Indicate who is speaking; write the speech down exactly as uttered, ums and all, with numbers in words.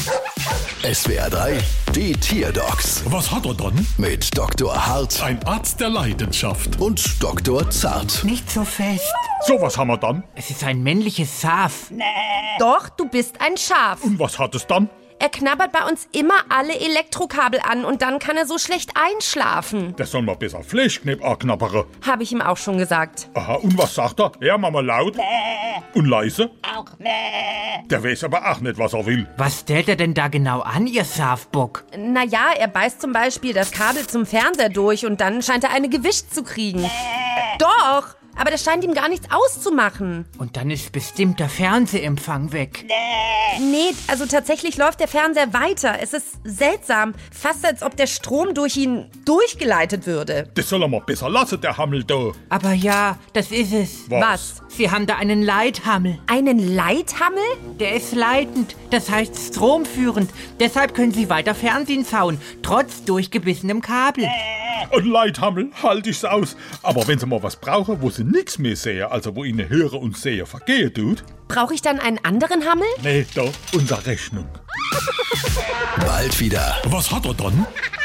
Speaker 1: S W R drei, die Tierdocs
Speaker 2: Was hat er dann?
Speaker 1: mit Doktor Hart
Speaker 2: Ein Arzt der Leidenschaft.
Speaker 1: und Doktor Zart.
Speaker 3: Nicht so fest.
Speaker 2: So, was haben wir dann?
Speaker 3: Es ist ein männliches Schaf.
Speaker 4: Doch, du bist ein Schaf.
Speaker 2: Und was hat es dann?
Speaker 4: Er knabbert bei uns immer alle Elektrokabel an und dann kann er so schlecht einschlafen.
Speaker 2: Der soll mal besser Fleischknepp anknabbern.
Speaker 4: Habe ich ihm auch schon gesagt.
Speaker 2: Aha, und was sagt er? Ja, Mama, laut. Und leise?
Speaker 5: Auch nee.
Speaker 2: Der weiß aber auch nicht, was er will.
Speaker 3: Was stellt er denn da genau an, ihr Schafbock?
Speaker 4: Naja, er beißt zum Beispiel das Kabel zum Fernseher durch und dann scheint er eine gewischt zu kriegen. Doch, aber das scheint ihm gar nichts auszumachen.
Speaker 3: Und dann ist bestimmt der Fernsehempfang weg.
Speaker 4: Nee, also tatsächlich läuft der Fernseher weiter. Es ist seltsam. Fast als ob der Strom durch ihn durchgeleitet würde.
Speaker 2: Das soll er mal besser lassen, der Hammel da.
Speaker 3: Aber ja, das ist es.
Speaker 4: Was?
Speaker 3: Sie haben da einen Leithammel.
Speaker 4: Einen Leithammel?
Speaker 3: Der ist leitend, das heißt stromführend. Deshalb können Sie weiter Fernsehen schauen, trotz durchgebissenem Kabel.
Speaker 2: Und Leithammel, halt ich's aus. Aber wenn sie mal was brauchen, wo sie nichts mehr sehen, also wo ihnen Hören und Sehen vergehen tut.
Speaker 4: Brauche ich dann einen anderen Hammel?
Speaker 2: Nee, da, unsere Rechnung.
Speaker 1: Bald wieder.
Speaker 2: Was hat er dann?